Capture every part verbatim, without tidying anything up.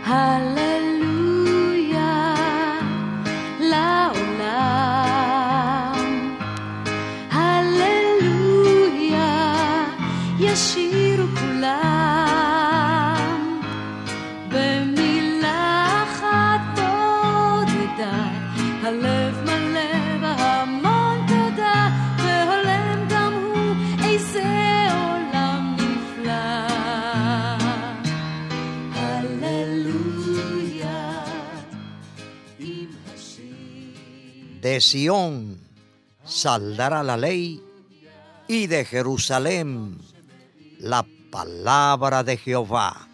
הללויה לעולם, הללויה ישירו כולם, במילה אחת תודה, הלב מלא והמון תודה, והולם גם הוא איזה עולם נפלא. הללויה עם השיר. De Sión saldrá la ley y de Jerusalén la palabra de Jehová.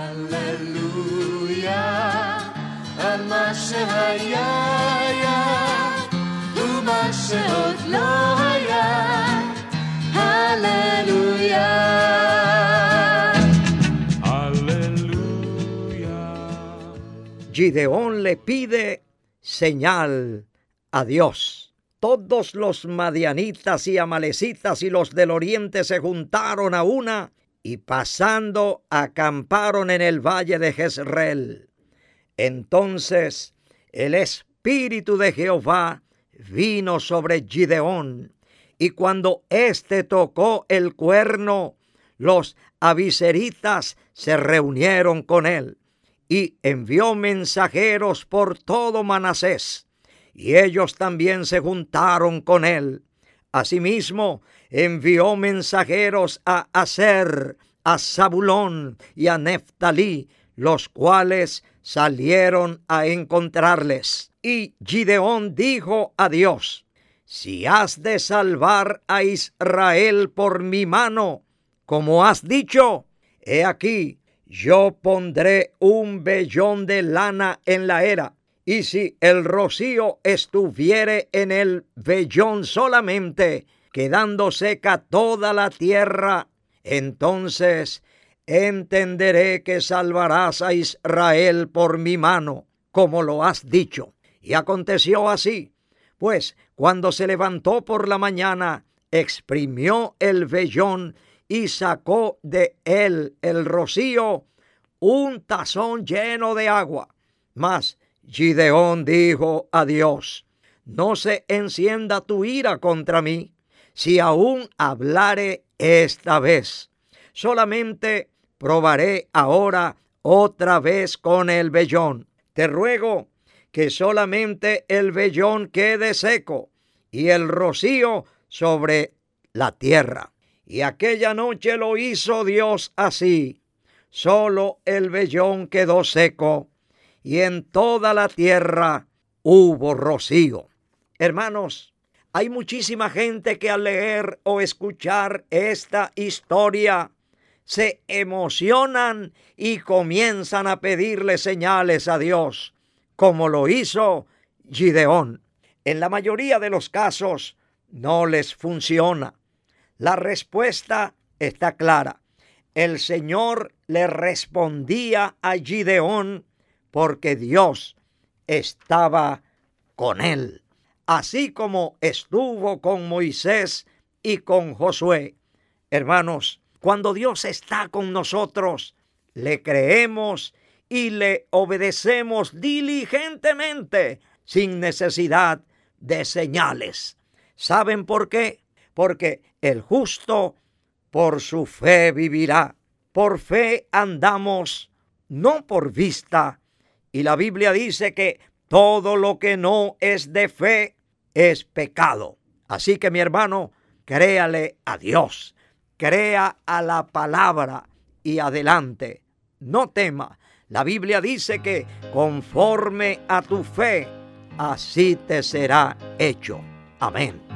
Aleluya, על מה שהיה היה ומה שעוד לא היה. הללויה. Gideón le pide señal a Dios. Todos los madianitas y amalecitas y los del oriente se juntaron a una y pasando acamparon en el valle de Jezreel. Entonces el espíritu de Jehová vino sobre Gideón, y cuando éste tocó el cuerno, los abiseritas se reunieron con él, y envió mensajeros por todo Manasés, y ellos también se juntaron con él. Asimismo, envió mensajeros a Aser, a Zabulón y a Neftalí, los cuales salieron a encontrarles. Y Gideón dijo a Dios: si has de salvar a Israel por mi mano, como has dicho, he aquí, yo pondré un vellón de lana en la era, y si el rocío estuviere en el vellón solamente, quedando seca toda la tierra, entonces entenderé que salvarás a Israel por mi mano, como lo has dicho. Y aconteció así, pues cuando se levantó por la mañana, exprimió el vellón y sacó de él el rocío, un tazón lleno de agua. Mas Gideón dijo a Dios: no se encienda tu ira contra mí, si aún hablare esta vez. Solamente probaré ahora otra vez con el vellón. Te ruego que solamente el vellón quede seco y el rocío sobre la tierra. Y aquella noche lo hizo Dios así. Solo el vellón quedó seco y en toda la tierra hubo rocío. Hermanos, hay muchísima gente que al leer o escuchar esta historia se emocionan y comienzan a pedirle señales a Dios, como lo hizo Gideón. En la mayoría de los casos no les funciona. La respuesta está clara. El Señor le respondía a Gideón porque Dios estaba con él, así como estuvo con Moisés y con Josué. Hermanos, cuando Dios está con nosotros, le creemos y le obedecemos diligentemente, sin necesidad de señales. ¿Saben por qué? Porque el justo por su fe vivirá. Por fe andamos, no por vista. Y la Biblia dice que todo lo que no es de fe es pecado. Así que mi hermano, créale a Dios, crea a la palabra y adelante. No tema. La Biblia dice que conforme a tu fe, así te será hecho. Amén.